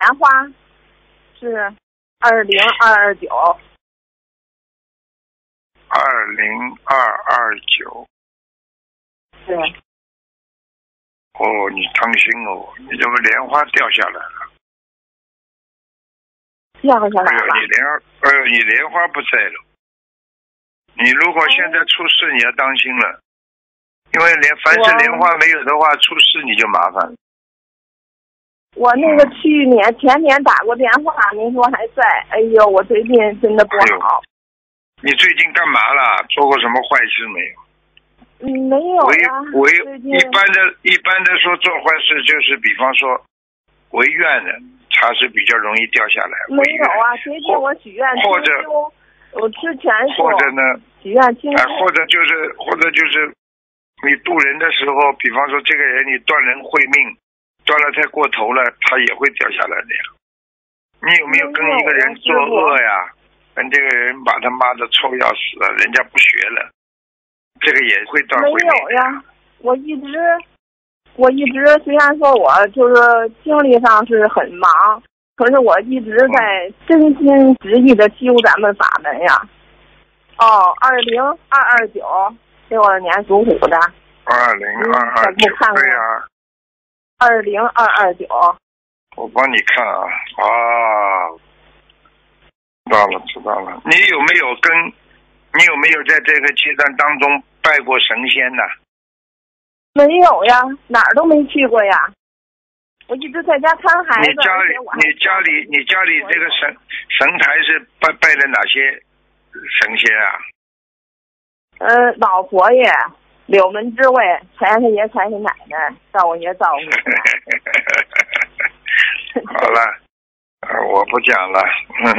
花是20229。 20229。 对。 哦，你当心哦，你这个莲花掉下来了。 掉下来了。 你莲花不在了。你如果现在出事，你要当心了，因为凡是莲花没有的话，出事你就麻烦了。 我那个前年打过电话，您说还在。哎呦，我最近真的不好。 你最近干嘛了？做过什么坏事没有？ 没有呀。 一般的说做坏事就是比方说违愿的，它是比较容易掉下来。 没有啊，最近我许愿或者我之前或者呢许愿清修， 或者就是你渡人的时候，比方说这个人你断人慧命，断了太过头了，他也会掉下来的呀。你有没有跟一个人作恶呀？跟这个人把他妈的臭要死了，人家不学了，这个也会断慧命。 没有呀，我一直虽然说我就是精力上是很忙，可是我一直在真心实意的修咱们法门呀。20229，62年属虎的。 20229，对呀。 20229。我帮你看啊，知道了。你有没有在这个阶段当中拜过神仙呢？ 没有呀，哪儿都没去过呀。我一直在家看孩子。 你家里这个神台是拜的哪些神仙啊？ 老佛爷、柳门之位、财神爷、财神奶奶、灶王爷、灶王爷。 好了，我不讲了。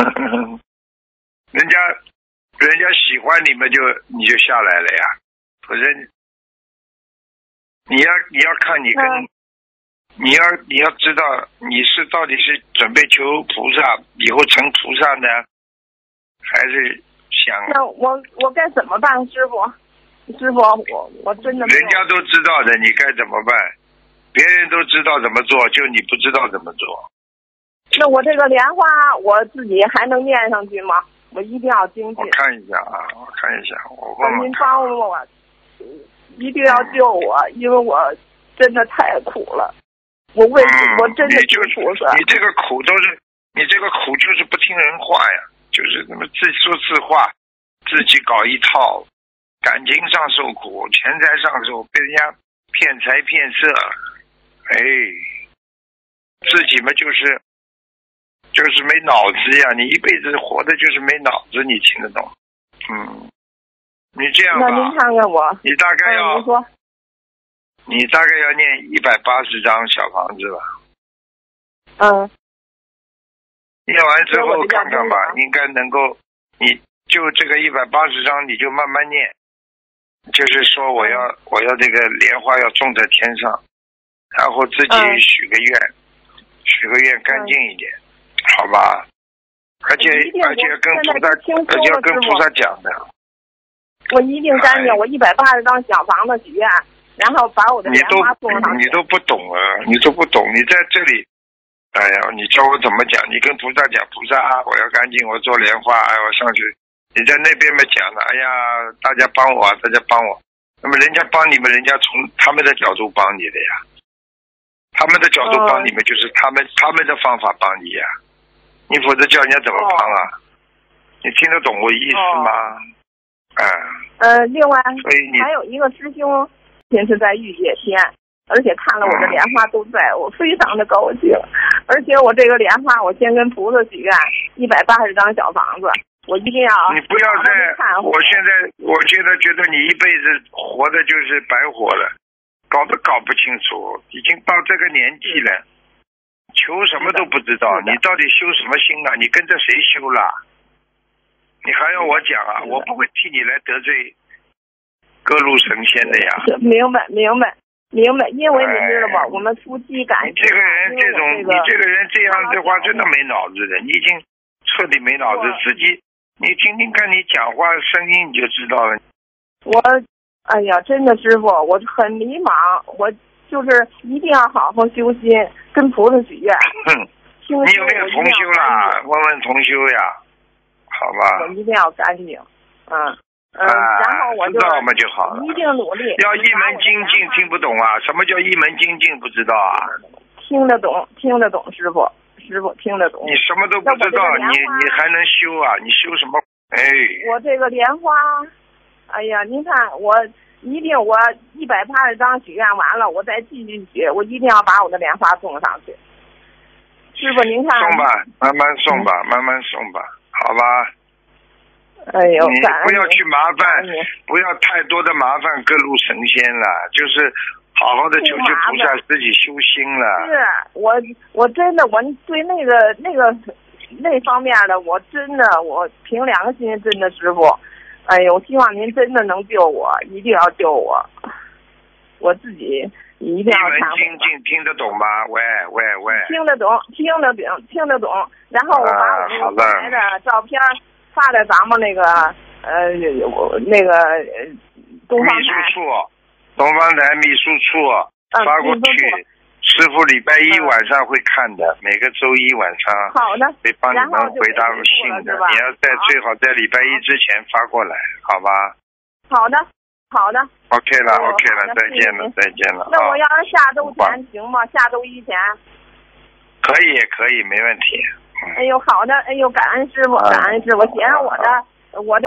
人家喜欢你们你就下来了呀。可是你要看你跟你要知道你到底是准备求菩萨以后成菩萨呢，还是想？ 那我该怎么办，师傅？我真的没有。 人家都知道的，你该怎么办？别人都知道怎么做，就你不知道怎么做。 那我这个莲花我自己还能念上去吗？我一定要精进。 我看一下，我问问。 您帮我，一定要救我，因为我真的太苦了。我真的求菩萨。 你这个苦就是不听人话呀，就是那么自说自话，自己搞一套，感情上受苦，钱财上受，被人家骗财骗色，自己嘛就是没脑子呀，你一辈子活的就是没脑子，你听得懂？你这样吧， 那您看看我， 你大概要， 您说， 你大概要念180张小房子吧。 念完之后看看吧，应该能够，你就这个180张，你就慢慢念，就是说我要这个莲花要种在天上，然后自己许个愿干净一点，好吧？而且跟菩萨讲的。 我一定干净，我180张小房子许愿，然后把我的莲花送上去。 你都不懂啊！你在这里，哎呀，你教我怎么讲？你跟菩萨讲，菩萨，我要干净，我做莲花，我上去。你在那边嘛讲了，哎呀，大家帮我。那么人家帮你们，人家从他们的角度帮你的呀，他们的角度帮你们就是他们的方法帮你呀，你否则叫人家怎么帮啊？你听得懂我意思吗？ 另外还有一个师兄，是在御界天，而且看了我的莲花都在，我非常的高兴。而且我这个莲花，我先跟菩萨许愿，180张小房子，我一定要。 你不要我现在觉得你一辈子活的就是白活了，搞不清楚，已经到这个年纪了，求什么都不知道，你到底修什么心啊？你跟着谁修了？你还要我讲啊？我不会替你来得罪各路神仙的呀。 明白，因为你知道吧，我们夫妻感情。 你这个人这样的话，真的没脑子的，你已经彻底没脑子。自己，你听听看你讲话声音，你就知道了。 哎呀，真的师傅，我很迷茫，我就是一定要好好修心，跟菩萨许愿。 清你有没有同修啦？问问同修呀，好吧？ 我一定要干净，然后我就知道嘛就好了， 一定努力。 要一门精进，听不懂啊？什么叫一门精进？不知道啊？ 听得懂，师傅听得懂。 你什么都不知道，你还能修啊？你修什么？哎， 我这个莲花，哎呀，您看我180张许愿完了，我再继续许，我一定要把我的莲花送上去。师傅您看， 送吧，慢慢送吧，慢慢送吧，好吧？ 哎呦， 你不要去麻烦，不要太多的麻烦各路神仙了，就是好好的求求菩萨，自己修心了。 是我真的我对那方面的我真的我凭良心真的师傅，哎呦，我希望您真的能救我，一定要救我，我自己一定要忏悔。一门精进，听得懂吗？喂， 听得懂，然后我把我那个本来的照片发在咱们那个东方台秘书处发过去。师傅礼拜一晚上会看的，每个周一晚上好的会帮你们回答信的。你要最好在礼拜一之前发过来，好吧？ 好的。 OK 了，再见了。 那我要是下周前行吗？下周一前？ 可以，没问题。 哎呦，好的，哎呦，感恩师傅，写上我的